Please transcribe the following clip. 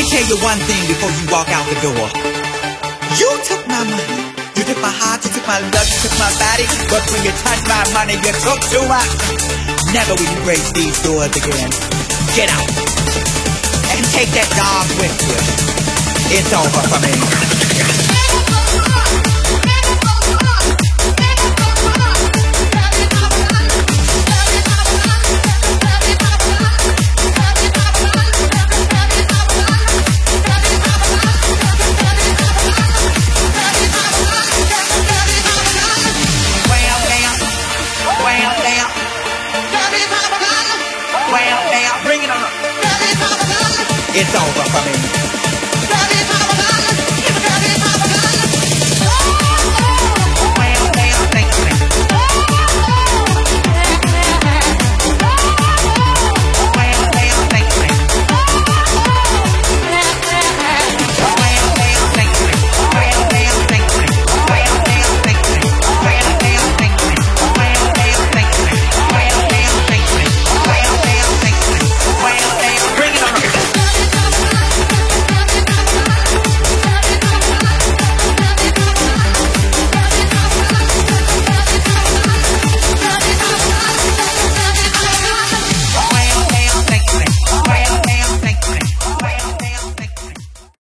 me tell you one thing before you walk out the door. You took my money, you took my heart, you took my love, you took my body. But when you touch my money, you took too much. Never will you break these doors again. Get out and take that dog with you. It's over for me. It's over for me.